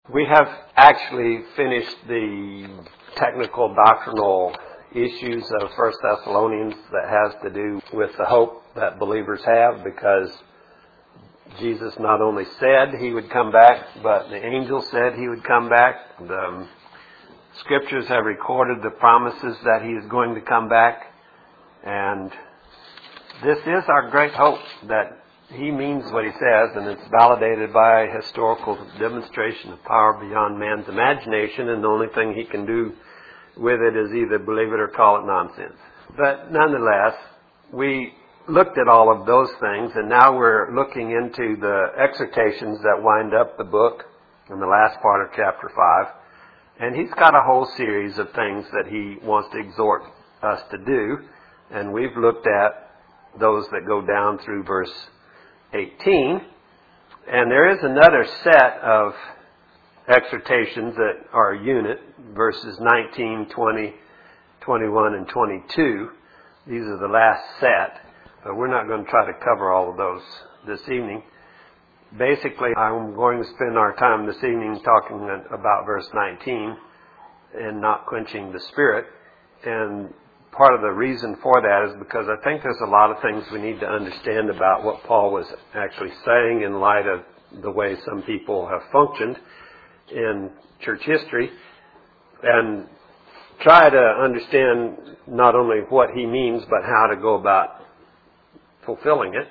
We have actually finished the technical doctrinal issues of 1 Thessalonians that has to do with the hope that believers have, because Jesus not only said He would come back, but the angel said He would come back. The Scriptures have recorded the promises that He is going to come back. And this is our great hope, that He means what He says, and it's validated by historical demonstration of power beyond man's imagination, and the only thing He can do with it is either believe it or call it nonsense. But nonetheless, we looked at all of those things, and now we're looking into the exhortations that wind up the book in the last part of chapter 5. And he's got a whole series of things that he wants to exhort us to do, and we've looked at those that go down through verse 18. And there is another set of exhortations that are a unit, verses 19, 20, 21, and 22. These are the last set, but we're not going to try to cover all of those this evening. Basically, I'm going to spend our time this evening talking about verse 19 and not quenching the Spirit. And part of the reason for that is because I think there's a lot of things we need to understand about what Paul was actually saying in light of the way some people have functioned in church history, and try to understand not only what he means, but how to go about fulfilling it.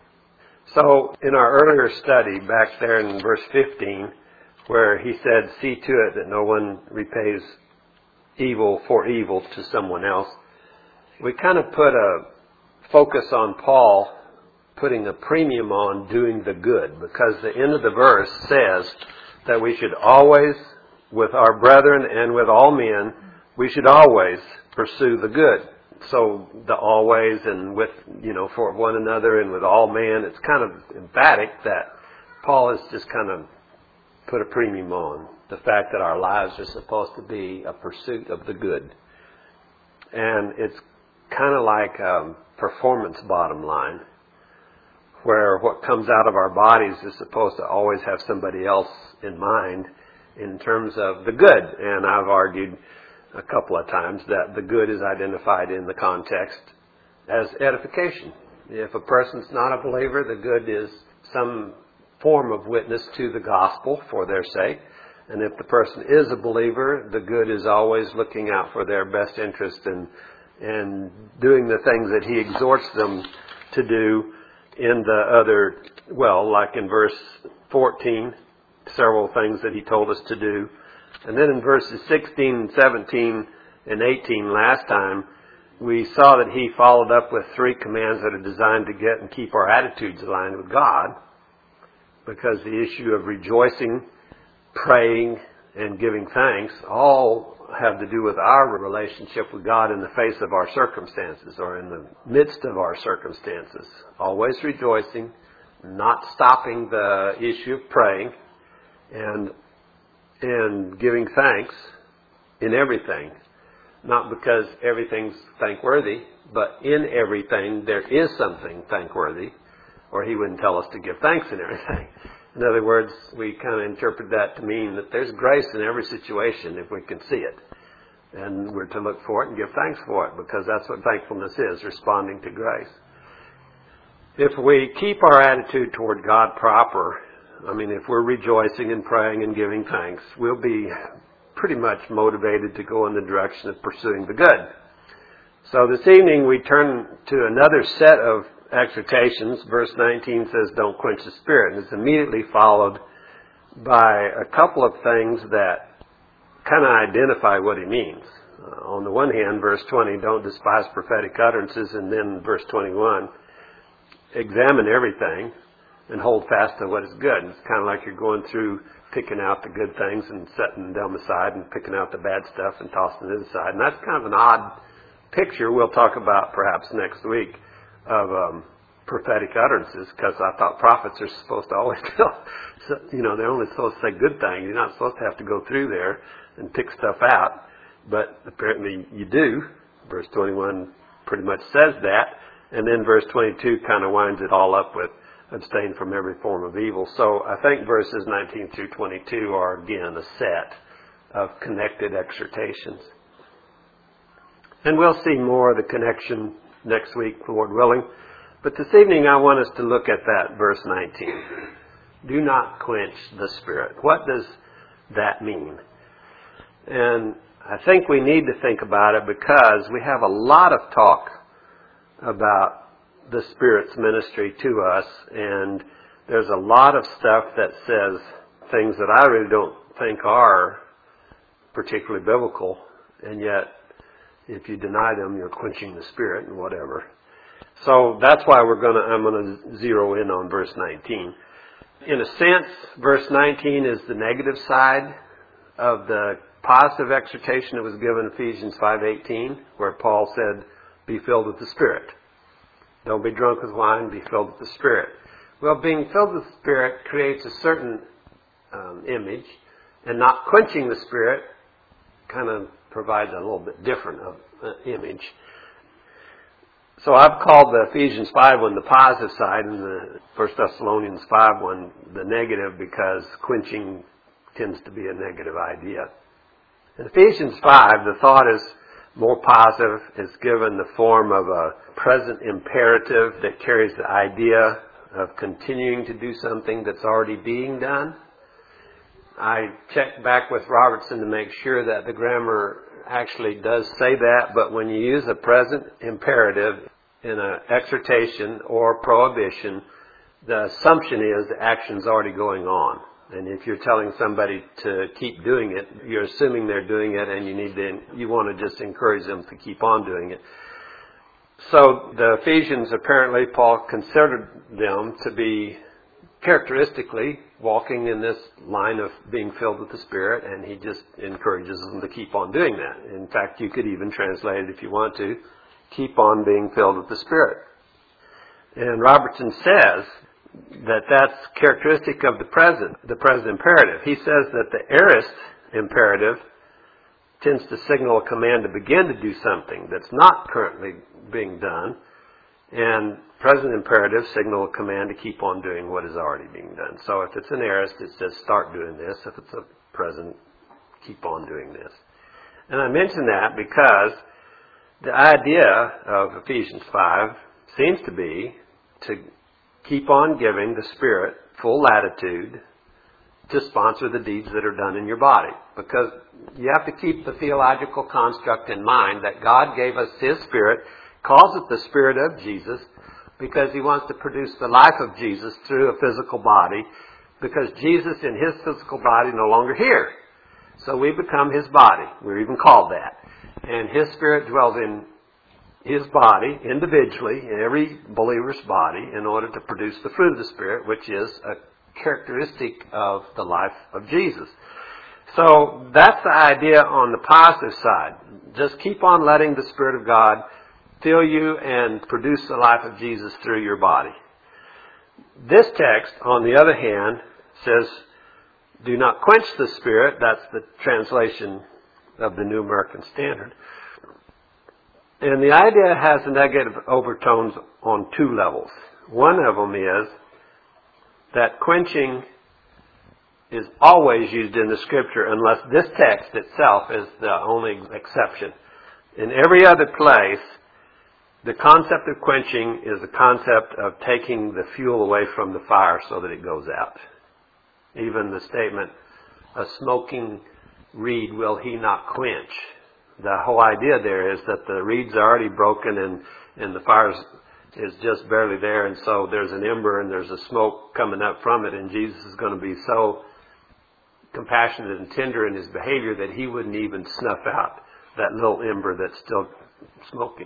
So in our earlier study, back there in verse 15, where he said, "See to it that no one repays evil for evil to someone else," we kind of put a focus on Paul putting a premium on doing the good, because the end of the verse says that we should always, with our brethren and with all men, we should always pursue the good. So the always and with, for one another and with all men, it's kind of emphatic that Paul has just kind of put a premium on the fact that our lives are supposed to be a pursuit of the good. And it's kind of like a performance bottom line, where what comes out of our bodies is supposed to always have somebody else in mind in terms of the good. And I've argued a couple of times that the good is identified in the context as edification. If a person's not a believer, the good is some form of witness to the gospel for their sake. And if the person is a believer, the good is always looking out for their best interest and doing the things that he exhorts them to do in the other, like in verse 14, several things that he told us to do. And then in verses 16, 17, and 18 last time, we saw that he followed up with 3 commands that are designed to get and keep our attitudes aligned with God, because the issue of rejoicing, praying, and giving thanks all have to do with our relationship with God in the face of our circumstances, or in the midst of our circumstances. Always rejoicing, not stopping the issue of praying, and giving thanks in everything. Not because everything's thankworthy, but in everything there is something thankworthy, or he wouldn't tell us to give thanks in everything. In other words, we kind of interpret that to mean that there's grace in every situation if we can see it. And we're to look for it and give thanks for it, because that's what thankfulness is, responding to grace. If we keep our attitude toward God proper, if we're rejoicing and praying and giving thanks, we'll be pretty much motivated to go in the direction of pursuing the good. So this evening we turn to another set of exhortations. Verse 19 says, "Don't quench the Spirit." And it's immediately followed by a couple of things that kind of identify what he means. On the one hand, verse 20, "Don't despise prophetic utterances." And then verse 21, "Examine everything and hold fast to what is good." It's kind of like you're going through picking out the good things and setting them aside, and picking out the bad stuff and tossing it aside. And that's kind of an odd picture we'll talk about perhaps next week of prophetic utterances, because I thought prophets are supposed to always tell, they're only supposed to say good things. You're not supposed to have to go through there and pick stuff out, but apparently you do. Verse 21 pretty much says that, and then verse 22 kind of winds it all up with abstain from every form of evil. So I think verses 19 through 22 are again a set of connected exhortations. And we'll see more of the connection next week, Lord willing. But this evening I want us to look at that verse 19. Do not quench the Spirit. What does that mean? And I think we need to think about it because we have a lot of talk about the Spirit's ministry to us, and there's a lot of stuff that says things that I really don't think are particularly biblical, and yet if you deny them, you're quenching the Spirit and whatever. So that's why I'm going to zero in on verse 19. In a sense, verse 19 is the negative side of the positive exhortation that was given in Ephesians 5:18, where Paul said, be filled with the Spirit. Don't be drunk with wine, be filled with the Spirit. Well, being filled with the Spirit creates a certain image, and not quenching the Spirit kind of provides a little bit different image. So I've called the Ephesians 5 one the positive side and the 1 Thessalonians 5 one the negative, because quenching tends to be a negative idea. In Ephesians 5, the thought is more positive. It's given the form of a present imperative that carries the idea of continuing to do something that's already being done. I checked back with Robertson to make sure that the grammar actually does say that, but when you use a present imperative in an exhortation or prohibition, the assumption is the action's already going on. And if you're telling somebody to keep doing it, you're assuming they're doing it, and you want to just encourage them to keep on doing it. So the Ephesians, apparently, Paul considered them to be characteristically walking in this line of being filled with the Spirit, and he just encourages them to keep on doing that. In fact, you could even translate it, if you want to, keep on being filled with the Spirit. And Robertson says that that's characteristic of the present imperative. He says that the aorist imperative tends to signal a command to begin to do something that's not currently being done, and present imperative signal a command to keep on doing what is already being done. So if it's an aorist, it says start doing this. If it's a present, keep on doing this. And I mention that because the idea of Ephesians 5 seems to be to keep on giving the Spirit full latitude to sponsor the deeds that are done in your body. Because you have to keep the theological construct in mind that God gave us His Spirit, calls it the Spirit of Jesus, because He wants to produce the life of Jesus through a physical body, because Jesus in His physical body no longer here. So we become His body. We're even called that. And His Spirit dwells in His body individually, in every believer's body, in order to produce the fruit of the Spirit, which is a characteristic of the life of Jesus. So that's the idea on the positive side. Just keep on letting the Spirit of God fill you and produce the life of Jesus through your body. This text, on the other hand, says, do not quench the Spirit. That's the translation of the New American Standard. And the idea has a negative overtones on two levels. One of them is that quenching is always used in the Scripture unless this text itself is the only exception. In every other place, the concept of quenching is the concept of taking the fuel away from the fire so that it goes out. Even the statement, a smoking reed will he not quench. The whole idea there is that the reed's already broken and the fire is just barely there, and so there's an ember and there's a smoke coming up from it, and Jesus is going to be so compassionate and tender in His behavior that He wouldn't even snuff out that little ember that's still smoking.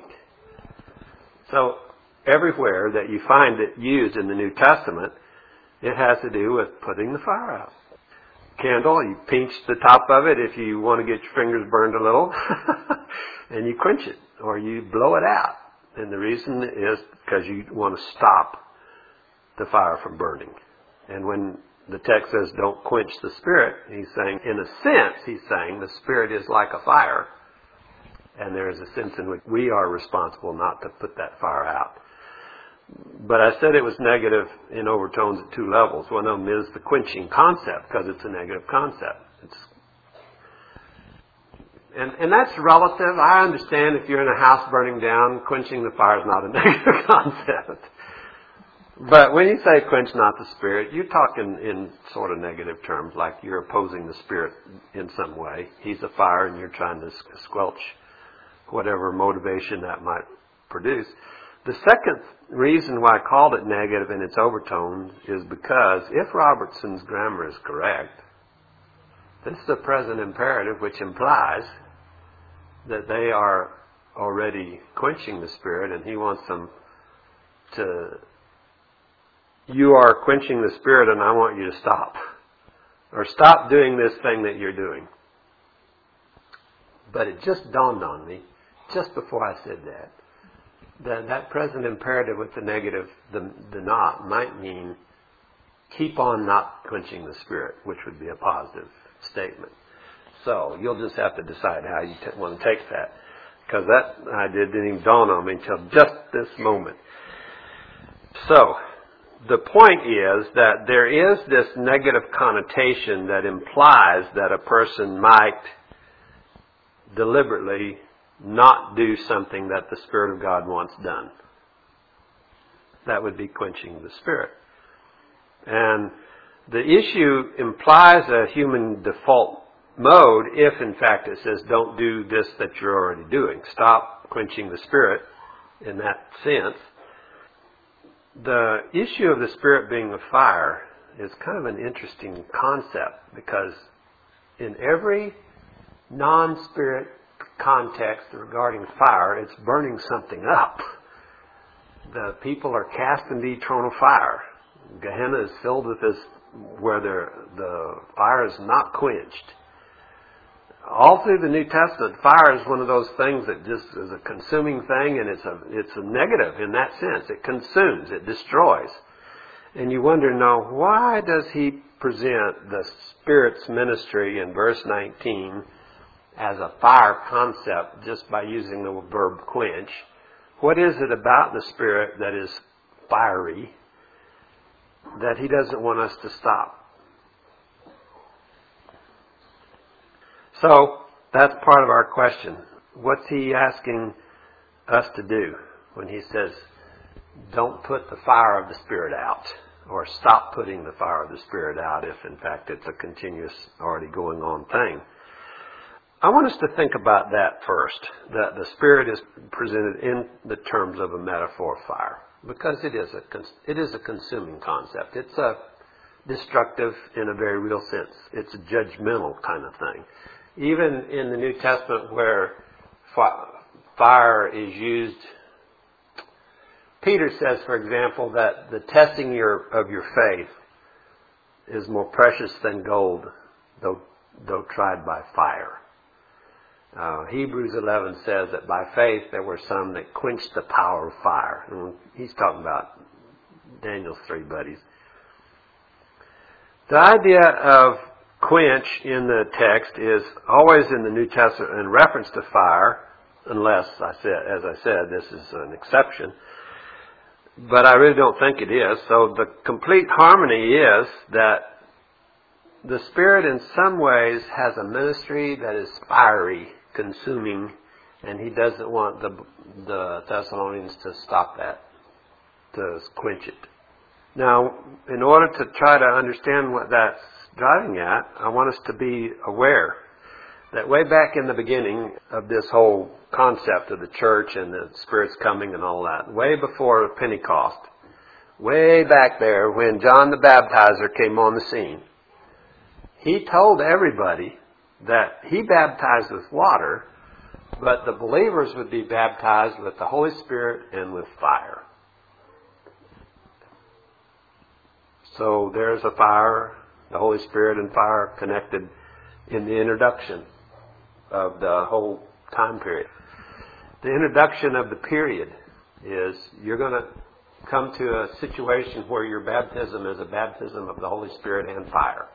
So everywhere that you find it used in the New Testament, it has to do with putting the fire out. Candle, you pinch the top of it if you want to get your fingers burned a little, and you quench it, or you blow it out. And the reason is because you want to stop the fire from burning. And when the text says don't quench the Spirit, he's saying, in a sense, he's saying the Spirit is like a fire, and there is a sense in which we are responsible not to put that fire out. But I said it was negative in overtones at two levels. One of them is the quenching concept, because it's a negative concept. And that's relative. I understand if you're in a house burning down, quenching the fire is not a negative concept. But when you say quench not the Spirit, you're talking in sort of negative terms, like you're opposing the Spirit in some way. He's a fire and you're trying to squelch whatever motivation that might produce. The second reason why I called it negative in its overtones is because if Robertson's grammar is correct, this is a present imperative, which implies that they are already quenching the Spirit, and he wants them to, you are quenching the Spirit and I want you to stop. Or stop doing this thing that you're doing. But it just dawned on me, just before I said that present imperative with the negative, the not, might mean keep on not quenching the Spirit, which would be a positive statement. So you'll just have to decide how you want to take that. Because that idea didn't even dawn on me until just this moment. So, the point is that there is this negative connotation that implies that a person might deliberately not do something that the Spirit of God wants done. That would be quenching the Spirit. And the issue implies a human default mode if, in fact, it says don't do this that you're already doing. Stop quenching the Spirit in that sense. The issue of the Spirit being a fire is kind of an interesting concept because in every non-Spirit context regarding fire, it's burning something up. The people are cast in the eternal fire. Gehenna is filled with this where the fire is not quenched. All through the New Testament, fire is one of those things that just is a consuming thing, and it's a negative in that sense. It consumes, it destroys. And you wonder, now, why does he present the Spirit's ministry in verse 19 as a fire concept just by using the verb quench? What is it about the Spirit that is fiery that he doesn't want us to stop? So, that's part of our question. What's he asking us to do when he says, don't put the fire of the Spirit out, or stop putting the fire of the Spirit out if, in fact, it's a continuous, already going on thing? I want us to think about that first, that the Spirit is presented in the terms of a metaphor of fire, because it is a consuming concept. It's a destructive in a very real sense. It's a judgmental kind of thing. Even in the New Testament where fire is used, Peter says, for example, that the testing of your faith is more precious than gold, though tried by fire. Hebrews 11 says that by faith there were some that quenched the power of fire. And he's talking about Daniel's three buddies. The idea of quench in the text is always in the New Testament in reference to fire, unless, as I said, this is an exception. But I really don't think it is. So the complete harmony is that the Spirit in some ways has a ministry that is fiery, consuming, and he doesn't want the Thessalonians to stop that, to quench it. Now, in order to try to understand what that's driving at, I want us to be aware that way back in the beginning of this whole concept of the church and the Spirit's coming and all that, way before Pentecost, way back there when John the Baptizer came on the scene, he told everybody that he baptized with water, but the believers would be baptized with the Holy Spirit and with fire. So there's a fire, the Holy Spirit and fire connected in the introduction of the whole time period. The introduction of the period is you're going to come to a situation where your baptism is a baptism of the Holy Spirit and fire.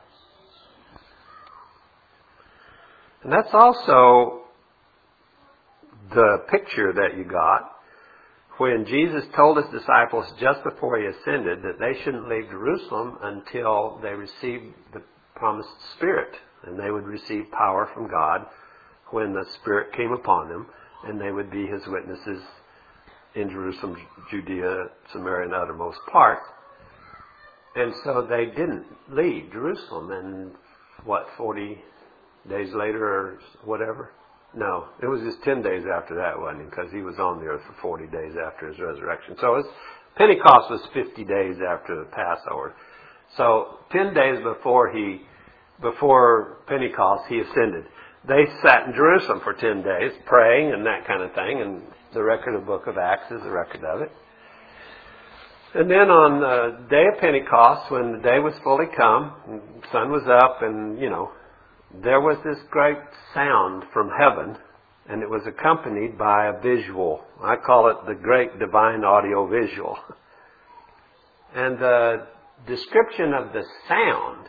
And that's also the picture that you got when Jesus told his disciples just before he ascended that they shouldn't leave Jerusalem until they received the promised Spirit, and they would receive power from God when the Spirit came upon them, and they would be his witnesses in Jerusalem, Judea, Samaria, and uttermost parts. And so they didn't leave Jerusalem. And 40 days later or whatever? No, it was just 10 days after that, wasn't it? Because he was on the earth for 40 days after his resurrection. So Pentecost was 50 days after the Passover. So 10 days before Pentecost, he ascended. They sat in Jerusalem for 10 days, praying and that kind of thing, and the record of the book of Acts is a record of it. And then on the day of Pentecost, when the day was fully come, the sun was up, and, there was this great sound from heaven, and it was accompanied by a visual. I call it the great divine audio visual. And the description of the sound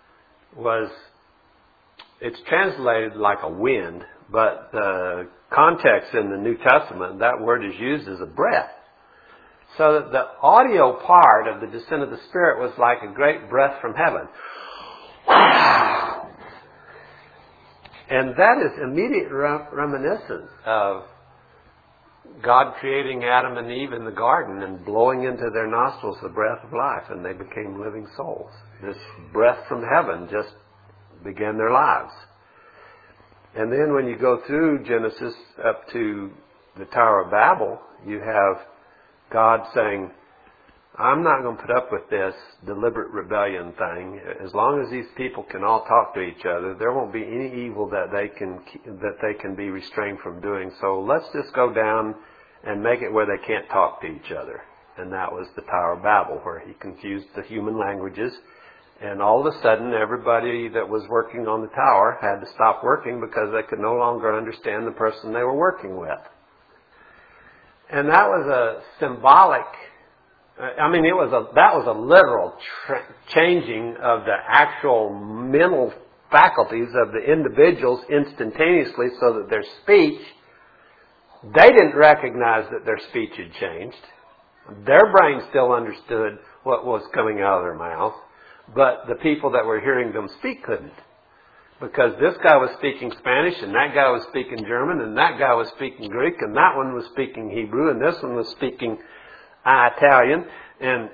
it's translated like a wind, but the context in the New Testament, that word is used as a breath. So that the audio part of the descent of the Spirit was like a great breath from heaven. And that is immediate reminiscence of God creating Adam and Eve in the garden and blowing into their nostrils the breath of life, and they became living souls. This breath from heaven just began their lives. And then when you go through Genesis up to the Tower of Babel, you have God saying, I'm not going to put up with this deliberate rebellion thing. As long as these people can all talk to each other, there won't be any evil that they can be restrained from doing. So let's just go down and make it where they can't talk to each other. And that was the Tower of Babel, where he confused the human languages. And all of a sudden, everybody that was working on the tower had to stop working because they could no longer understand the person they were working with. And that was a symbolic, that was a literal changing of the actual mental faculties of the individuals instantaneously, so that their speech, they didn't recognize that their speech had changed. Their brain still understood what was coming out of their mouth, but the people that were hearing them speak couldn't. Because this guy was speaking Spanish, and that guy was speaking German, and that guy was speaking Greek, and that one was speaking Hebrew, and this one was speaking Italian, and,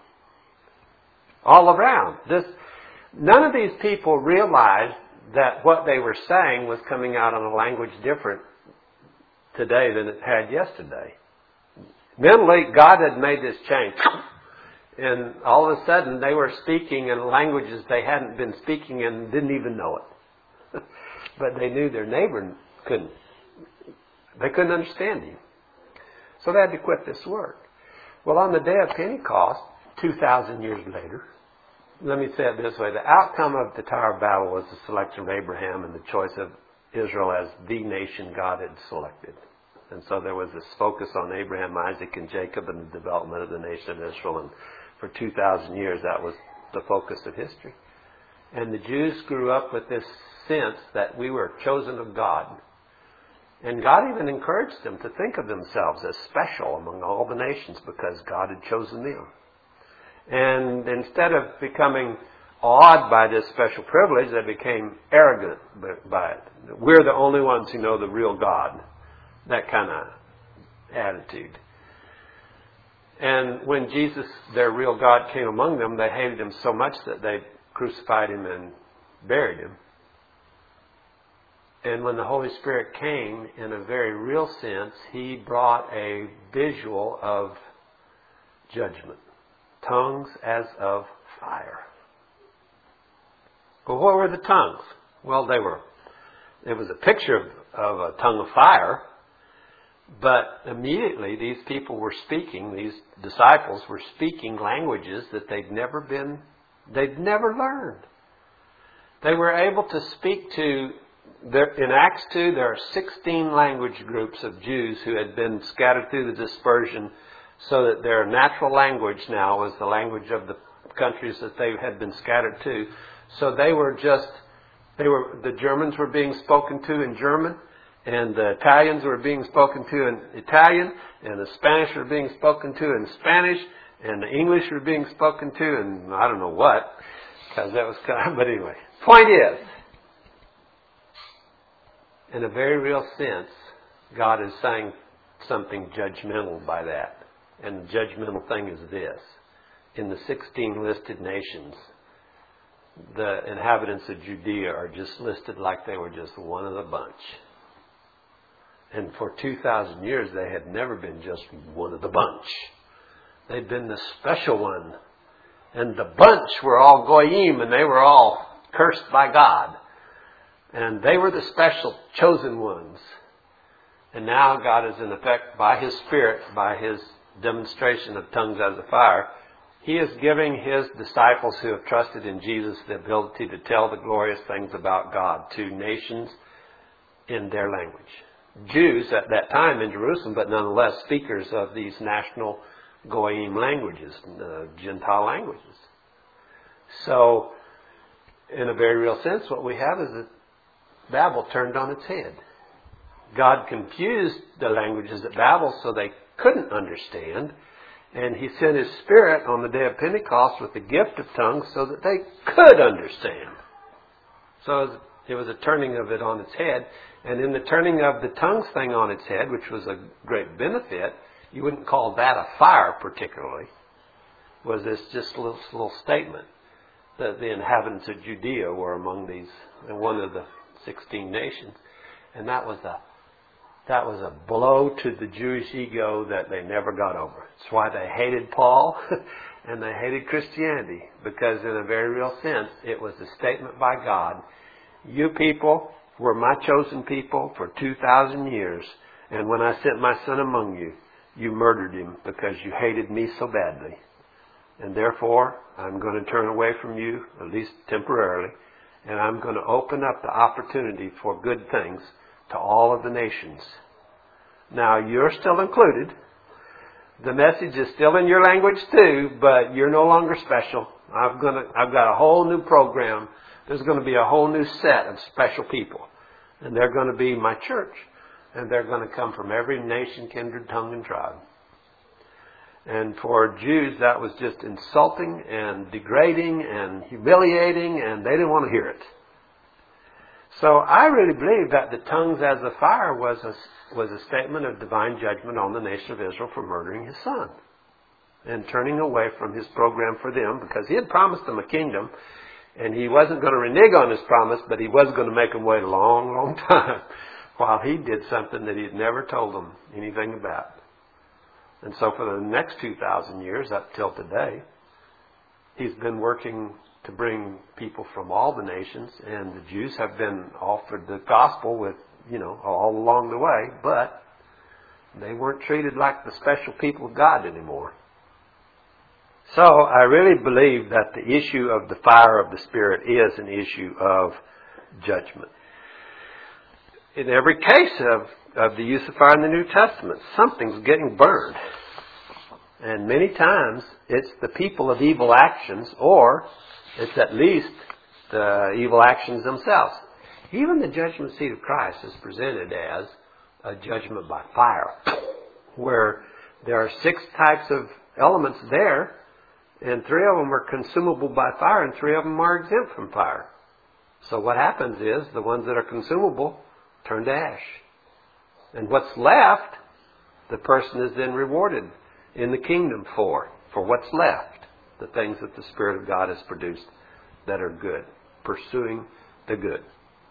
all around. None of these people realized that what they were saying was coming out in a language different today than it had yesterday. Mentally, God had made this change. And all of a sudden, they were speaking in languages they hadn't been speaking and didn't even know it. But they knew their neighbor couldn't. They couldn't understand him. So they had to quit this work. Well, on the day of Pentecost, 2,000 years later, let me say it this way. The outcome of the Tower of Babel was the selection of Abraham and the choice of Israel as the nation God had selected. And so there was this focus on Abraham, Isaac, and Jacob and the development of the nation of Israel. And for 2,000 years, that was the focus of history. And the Jews grew up with this sense that we were chosen of God. And God even encouraged them to think of themselves as special among all the nations because God had chosen them. And instead of becoming awed by this special privilege, they became arrogant by it. We're the only ones who know the real God. That kind of attitude. And when Jesus, their real God, came among them, they hated him so much that they crucified him and buried him. And when the Holy Spirit came, in a very real sense, he brought a visual of judgment. Tongues as of fire. Well, what were the tongues? Well, it was a picture of a tongue of fire. But immediately these people were speaking, these disciples were speaking languages that they'd never learned. They were able to speak to, in Acts 2, there are 16 language groups of Jews who had been scattered through the dispersion, so that their natural language now was the language of the countries that they had been scattered to. So the Germans were being spoken to in German, And the Italians were being spoken to in Italian, and the Spanish were being spoken to in Spanish, and the English were being spoken to in I don't know what, because that was kind of, but anyway. Point is, in a very real sense, God is saying something judgmental by that. And the judgmental thing is this. In the 16 listed nations, the inhabitants of Judea are just listed like they were just one of the bunch. And for 2,000 years, they had never been just one of the bunch. They'd been the special one. And the bunch were all goyim, and they were all cursed by God. And they were the special, chosen ones. And now God is in effect, by His Spirit, by His demonstration of tongues as a fire, He is giving His disciples who have trusted in Jesus the ability to tell the glorious things about God to nations in their language. Jews at that time in Jerusalem, but nonetheless speakers of these national Goyim languages, Gentile languages. So, in a very real sense, what we have is that Babel turned on its head. God confused the languages at Babel so they couldn't understand, and He sent His Spirit on the day of Pentecost with the gift of tongues so that they could understand. So it was a turning of it on its head, and in the turning of the tongues thing on its head, which was a great benefit, you wouldn't call that a fire particularly, was this just a little statement that the inhabitants of Judea were among these, one of the 16 nations. And that was a blow to the Jewish ego that they never got over. It's why they hated Paul and they hated Christianity, because in a very real sense, it was a statement by God. You people were my chosen people for 2,000 years, and when I sent my Son among you, you murdered Him because you hated me so badly. And therefore, I'm going to turn away from you, at least temporarily, and I'm going to open up the opportunity for good things to all of the nations. Now, you're still included. The message is still in your language too, but you're no longer special. I've got a whole new program. There's going to be a whole new set of special people. And they're going to be my church. And they're going to come from every nation, kindred, tongue, and tribe. And for Jews, that was just insulting and degrading and humiliating, and they didn't want to hear it. So I really believe that the tongues as a fire was a statement of divine judgment on the nation of Israel for murdering His Son and turning away from His program for them, because He had promised them a kingdom, and He wasn't going to renege on His promise, but He was going to make them wait a long, long time while He did something that He had never told them anything about. And so for the next 2,000 years, up till today, He's been working to bring people from all the nations, and the Jews have been offered the gospel with, all along the way, but they weren't treated like the special people of God anymore. So I really believe that the issue of the fire of the Spirit is an issue of judgment. In every case of the use of fire in the New Testament, something's getting burned. And many times it's the people of evil actions, or it's at least the evil actions themselves. Even the judgment seat of Christ is presented as a judgment by fire, where there are 6 types of elements there, and 3 of them are consumable by fire, and 3 of them are exempt from fire. So what happens is the ones that are consumable turn to ash. And what's left, the person is then rewarded in the kingdom for what's left, the things that the Spirit of God has produced that are good, pursuing the good.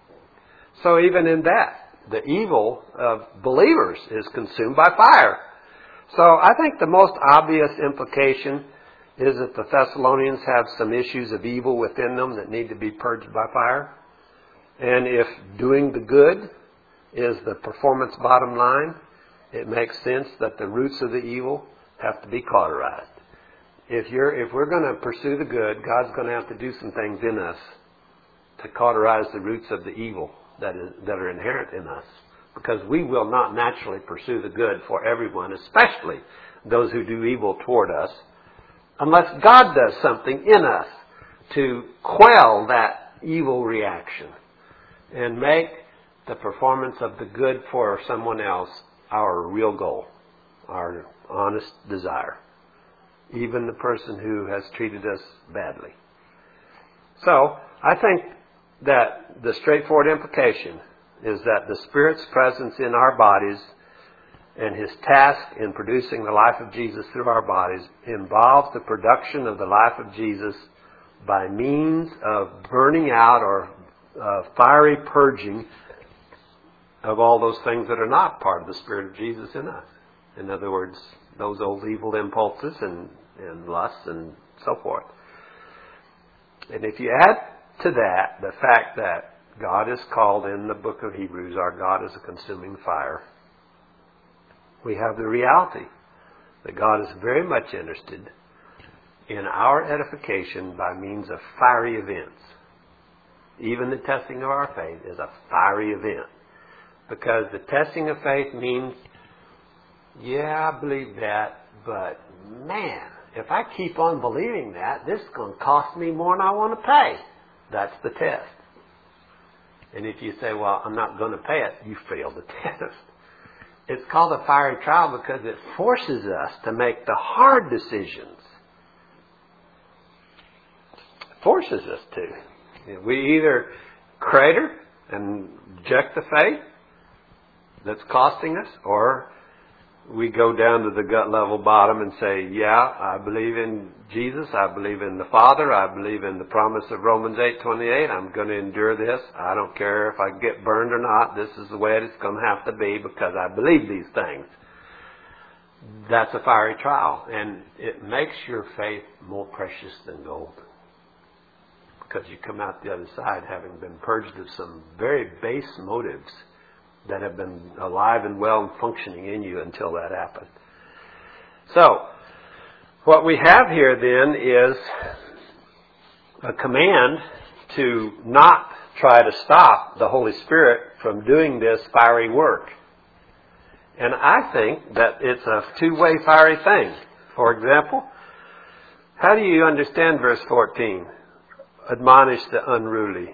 So even in that, the evil of believers is consumed by fire. So I think the most obvious implication is that the Thessalonians have some issues of evil within them that need to be purged by fire. And if doing the good is the performance bottom line, it makes sense that the roots of the evil have to be cauterized. If we're going to pursue the good, God's going to have to do some things in us to cauterize the roots of the evil that are inherent in us. Because we will not naturally pursue the good for everyone, especially those who do evil toward us, unless God does something in us to quell that evil reaction and make the performance of the good for someone else our real goal, our honest desire, even the person who has treated us badly. So, I think that the straightforward implication is that the Spirit's presence in our bodies and His task in producing the life of Jesus through our bodies involves the production of the life of Jesus by means of burning out or fiery purging of all those things that are not part of the Spirit of Jesus in us. In other words, those old evil impulses and lusts and so forth. And if you add to that the fact that God is called in the book of Hebrews, our God is a consuming fire, we have the reality that God is very much interested in our edification by means of fiery events. Even the testing of our faith is a fiery event. Because the testing of faith means, yeah, I believe that, but man, if I keep on believing that, this is going to cost me more than I want to pay. That's the test. And if you say, well, I'm not going to pay it, you fail the test. It's called a fiery trial because it forces us to make the hard decisions. It forces us to. We either crater and reject the faith that's costing us, or we go down to the gut level bottom and say, yeah, I believe in Jesus, I believe in the Father, I believe in the promise of Romans 8:28, I'm going to endure this, I don't care if I get burned or not, this is the way it's going to have to be because I believe these things. That's a fiery trial, and it makes your faith more precious than gold. Because you come out the other side having been purged of some very base motives that have been alive and well and functioning in you until that happened. So, what we have here then is a command to not try to stop the Holy Spirit from doing this fiery work. And I think that it's a two-way fiery thing. For example, how do you understand verse 14? Admonish the unruly.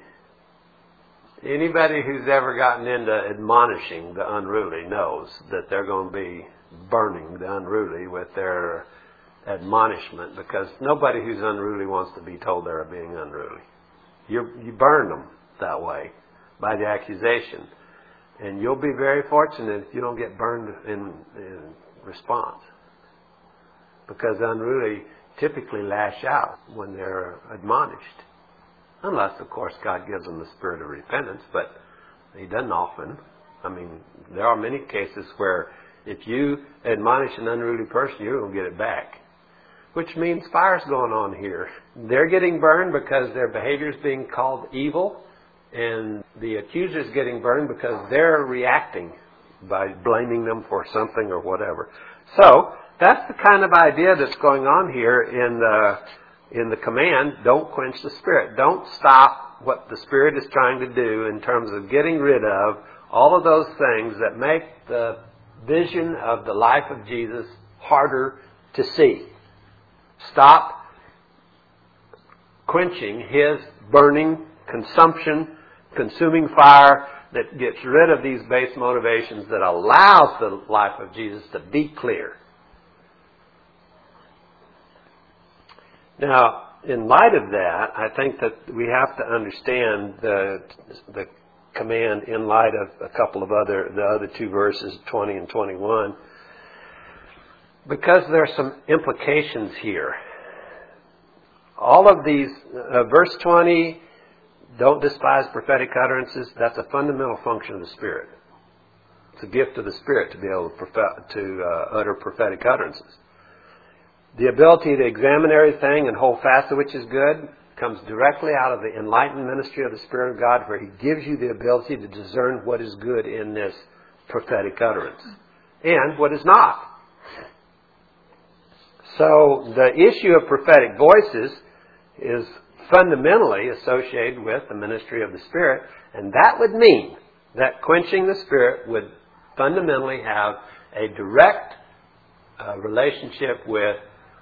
Anybody who's ever gotten into admonishing the unruly knows that they're going to be burning the unruly with their admonishment, because nobody who's unruly wants to be told they're being unruly. You burn them that way by the accusation. And you'll be very fortunate if you don't get burned in response. Because the unruly typically lash out when they're admonished. Unless, of course, God gives them the spirit of repentance, but He doesn't often. I mean, there are many cases where if you admonish an unruly person, you're going to get it back. Which means fire's going on here. They're getting burned because their behavior is being called evil, and the accuser's getting burned because they're reacting by blaming them for something or whatever. So, that's the kind of idea that's going on here in the command, don't quench the Spirit. Don't stop what the Spirit is trying to do in terms of getting rid of all of those things that make the vision of the life of Jesus harder to see. Stop quenching His burning, consuming fire that gets rid of these base motivations that allows the life of Jesus to be clear. Now, in light of that, I think that we have to understand the command in light of a couple of the other two verses, 20 and 21, because there are some implications here. All of these, verse 20, don't despise prophetic utterances. That's a fundamental function of the Spirit. It's a gift of the Spirit to be able to utter prophetic utterances. The ability to examine everything and hold fast to which is good comes directly out of the enlightened ministry of the Spirit of God, where He gives you the ability to discern what is good in this prophetic utterance and what is not. So the issue of prophetic voices is fundamentally associated with the ministry of the Spirit, and that would mean that quenching the Spirit would fundamentally have a direct relationship with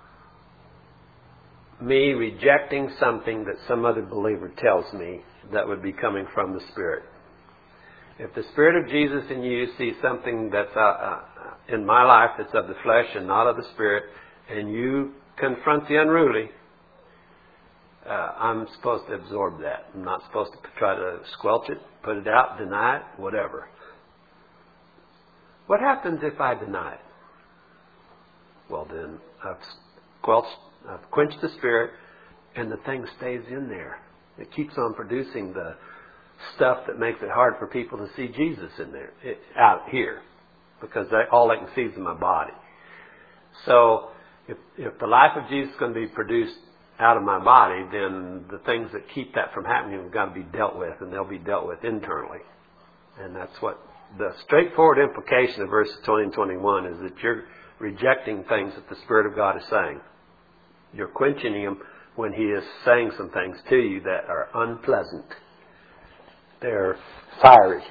me rejecting something that some other believer tells me that would be coming from the Spirit. If the Spirit of Jesus in you sees something that's in my life that's of the flesh and not of the Spirit, and you confront the unruly, I'm supposed to absorb that. I'm not supposed to try to squelch it, put it out, deny it, whatever. What happens if I deny it? Well, then I've quenched the Spirit, and the thing stays in there. It keeps on producing the stuff that makes it hard for people to see Jesus in there, out here, because all they can see is in my body. So if the life of Jesus is going to be produced out of my body, then the things that keep that from happening have got to be dealt with, and they'll be dealt with internally. And that's what the straightforward implication of verses 20 and 21 is, that you're rejecting things that the Spirit of God is saying. You're quenching Him when He is saying some things to you that are unpleasant. They're fiery.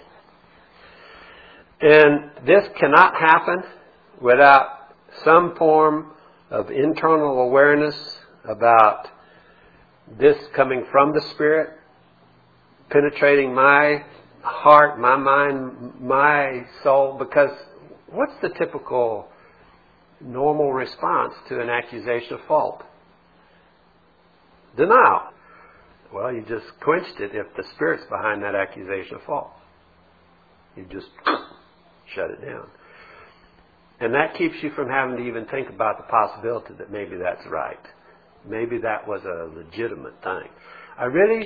And this cannot happen without some form of internal awareness about this coming from the Spirit, penetrating my heart, my mind, my soul. Because what's the typical normal response to an accusation of fault? Denial. Well, you just quenched it if the Spirit's behind that accusation of fault. You just shut it down. And that keeps you from having to even think about the possibility that maybe that's right. Maybe that was a legitimate thing. I really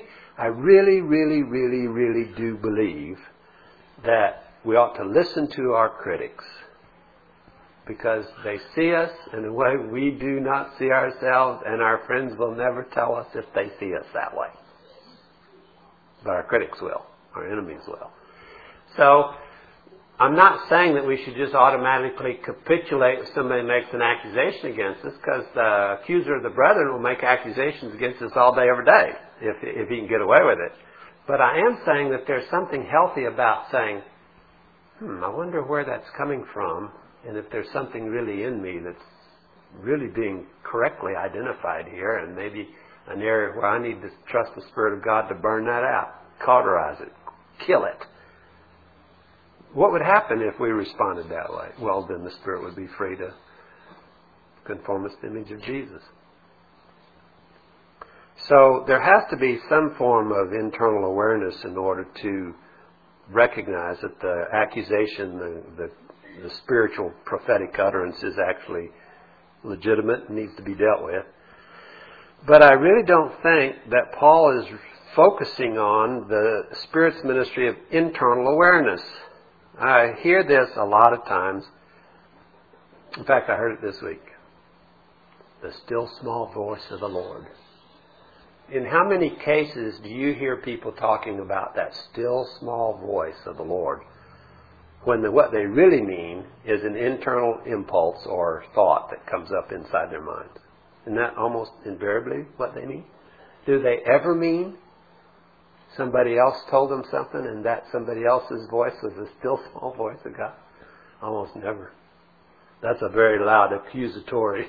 do believe that we ought to listen to our critics, because they see us in a way we do not see ourselves, and our friends will never tell us if they see us that way. But our critics will. Our enemies will. So, I'm not saying that we should just automatically capitulate if somebody makes an accusation against us, because the accuser of the brethren will make accusations against us all day, every day, if he can get away with it. But I am saying that there's something healthy about saying, I wonder where that's coming from, and if there's something really in me that's really being correctly identified here, and maybe an area where I need to trust the Spirit of God to burn that out, cauterize it, kill it. What would happen if we responded that way? Well, then the Spirit would be free to conform us to the image of Jesus. So there has to be some form of internal awareness in order to recognize that the accusation, the spiritual prophetic utterance is actually legitimate and needs to be dealt with. But I really don't think that Paul is focusing on the Spirit's ministry of internal awareness. I hear this a lot of times. In fact, I heard it this week. The still small voice of the Lord. In how many cases do you hear people talking about that still small voice of the Lord, when what they really mean is an internal impulse or thought that comes up inside their mind? Isn't that almost invariably what they mean? Do they ever mean somebody else told them something and that somebody else's voice was the still small voice of God? Almost never. That's a very loud accusatory,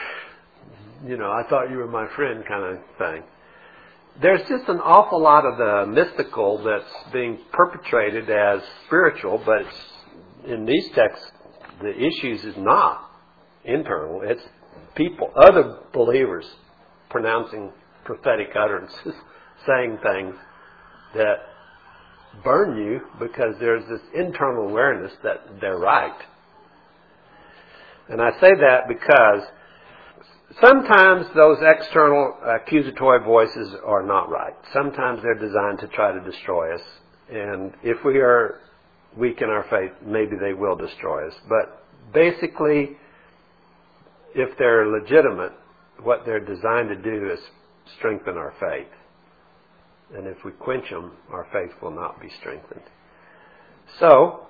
I thought you were my friend kind of thing. There's just an awful lot of the mystical that's being perpetrated as spiritual, but in these texts, the issues is not internal. It's people, other believers, pronouncing prophetic utterances, saying things that burn you because there's this internal awareness that they're right. And I say that because sometimes those external accusatory voices are not right. Sometimes they're designed to try to destroy us. And if we are weak in our faith, maybe they will destroy us. But basically, if they're legitimate, what they're designed to do is strengthen our faith. And if we quench them, our faith will not be strengthened. So,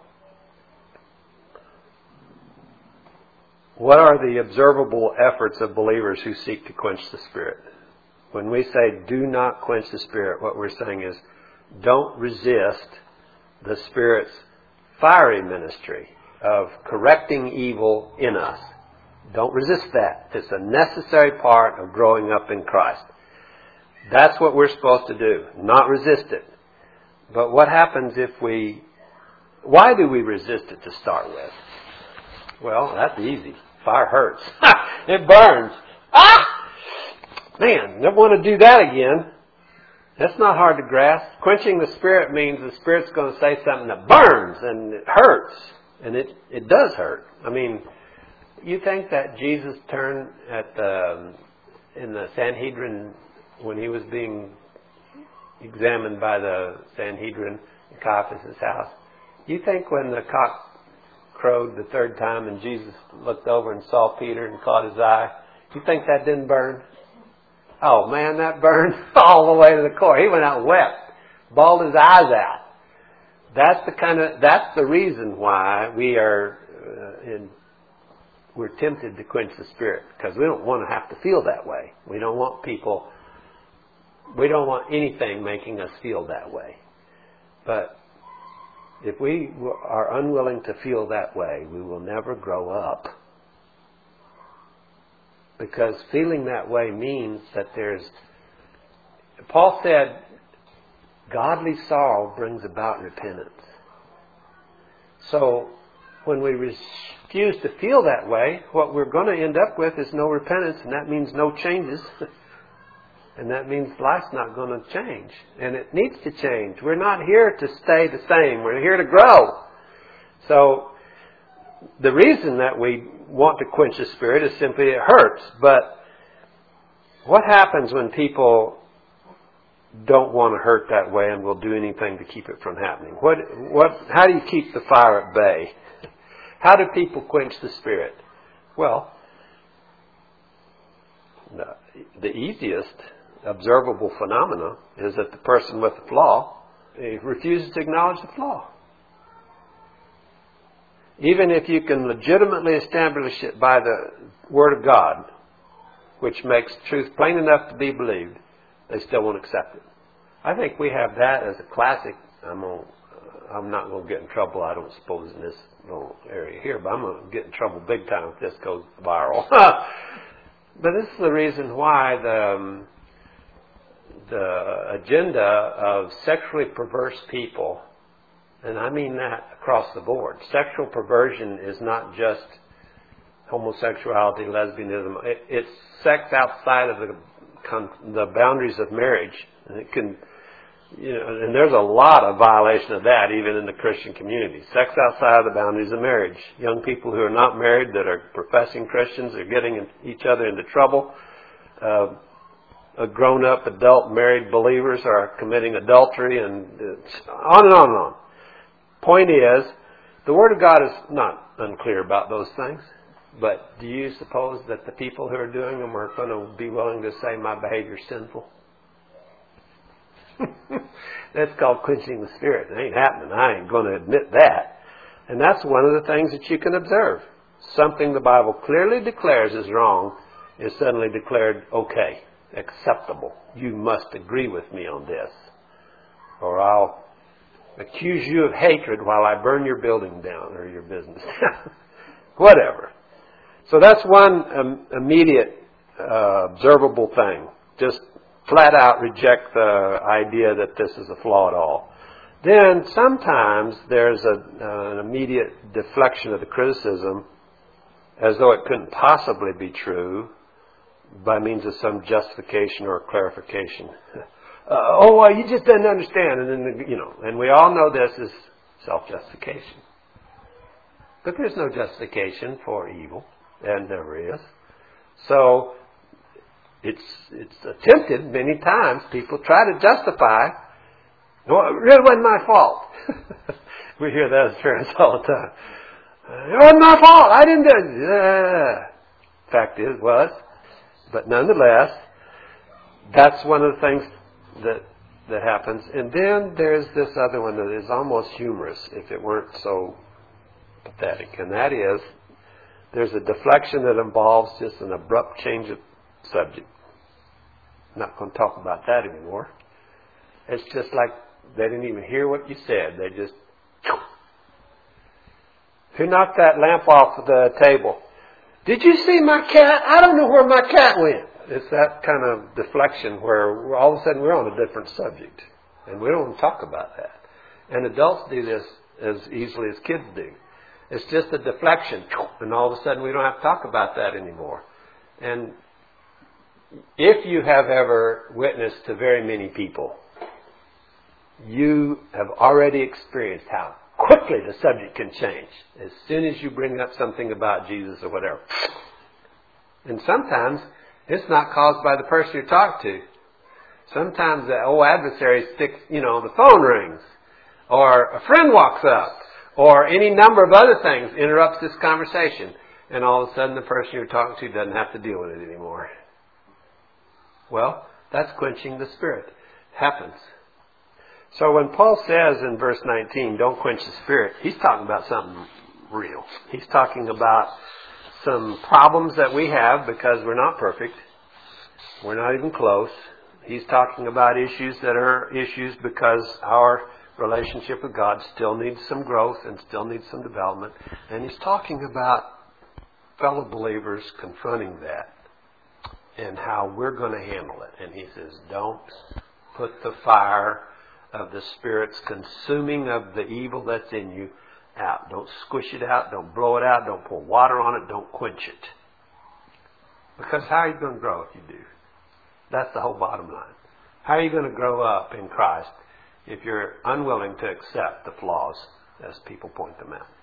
what are the observable efforts of believers who seek to quench the Spirit? When we say do not quench the Spirit, what we're saying is don't resist the Spirit's fiery ministry of correcting evil in us. Don't resist that. It's a necessary part of growing up in Christ. That's what we're supposed to do, not resist it. But what happens if we Why do we resist it to start with? Well, that's easy. Fire hurts. It burns. Ah! Man, never want to do that again. That's not hard to grasp. Quenching the Spirit means the Spirit's going to say something that burns and it hurts. And it does hurt. I mean, you think that Jesus turned in the Sanhedrin when he was being examined by the Sanhedrin in Caiaphas' house, you think when the cock crowed the third time and Jesus looked over and saw Peter and caught his eye, you think that didn't burn? Oh man, that burned all the way to the core. He went out and wept, bawled his eyes out. That's the reason why we're tempted to quench the Spirit, because we don't want to have to feel that way. We don't want anything making us feel that way. But if we are unwilling to feel that way, we will never grow up. Because feeling that way means that Paul said, godly sorrow brings about repentance. So when we refuse to feel that way, what we're going to end up with is no repentance, and that means no changes. And that means life's not going to change. And it needs to change. We're not here to stay the same. We're here to grow. So the reason that we want to quench the Spirit is simply it hurts. But what happens when people don't want to hurt that way and will do anything to keep it from happening? How do you keep the fire at bay? How do people quench the Spirit? Well, the easiest observable phenomena is that the person with the flaw refuses to acknowledge the flaw. Even if you can legitimately establish it by the Word of God, which makes truth plain enough to be believed, they still won't accept it. I think we have that as a classic. I'm not going to get in trouble, I don't suppose, in this little area here, but I'm going to get in trouble big time if this goes viral. But this is the reason why the agenda of sexually perverse people, and I mean that across the board. Sexual perversion is not just homosexuality, lesbianism. It's sex outside of the boundaries of marriage. And it can, and there's a lot of violation of that even in the Christian community. Sex outside of the boundaries of marriage. Young people who are not married that are professing Christians are getting each other into trouble. Grown-up, adult, married believers are committing adultery, and on and on and on. Point is, the Word of God is not unclear about those things. But do you suppose that the people who are doing them are going to be willing to say my behavior is sinful? That's called quenching the Spirit. It ain't happening. I ain't going to admit that. And that's one of the things that you can observe. Something the Bible clearly declares is wrong is suddenly declared okay, acceptable. You must agree with me on this, or I'll accuse you of hatred while I burn your building down or your business. Whatever. So that's one immediate observable thing. Just flat out reject the idea that this is a flaw at all. Then sometimes there's an immediate deflection of the criticism as though it couldn't possibly be true by means of some justification or clarification. You just didn't understand. And then, and we all know this is self-justification. But there's no justification for evil, and never is. So it's attempted many times. People try to justify, no, it really wasn't my fault. We hear that as parents all the time. It wasn't my fault. I didn't do it. Fact is, it was. But nonetheless, that's one of the things that happens. And then there's this other one that is almost humorous if it weren't so pathetic. And that is, there's a deflection that involves just an abrupt change of subject. I'm not going to talk about that anymore. It's just like they didn't even hear what you said. They just... Who knocked that lamp off the table? Did you see my cat? I don't know where my cat went. It's that kind of deflection where all of a sudden we're on a different subject. And we don't talk about that. And adults do this as easily as kids do. It's just a deflection, and all of a sudden we don't have to talk about that anymore. And if you have ever witnessed to very many people, you have already experienced how quickly the subject can change as soon as you bring up something about Jesus or whatever. And sometimes it's not caused by the person you talk to. Sometimes the old adversary sticks, the phone rings, or a friend walks up, or any number of other things interrupts this conversation. And all of a sudden the person you're talking to doesn't have to deal with it anymore. Well, that's quenching the Spirit. Happens. So when Paul says in verse 19, don't quench the Spirit, he's talking about something real. He's talking about some problems that we have because we're not perfect. We're not even close. He's talking about issues that are issues because our relationship with God still needs some growth and still needs some development. And he's talking about fellow believers confronting that and how we're going to handle it. And he says, don't put the fire of the Spirit's consuming of the evil that's in you out. Don't squish it out. Don't blow it out. Don't pour water on it. Don't quench it. Because how are you going to grow if you do? That's the whole bottom line. How are you going to grow up in Christ if you're unwilling to accept the flaws as people point them out?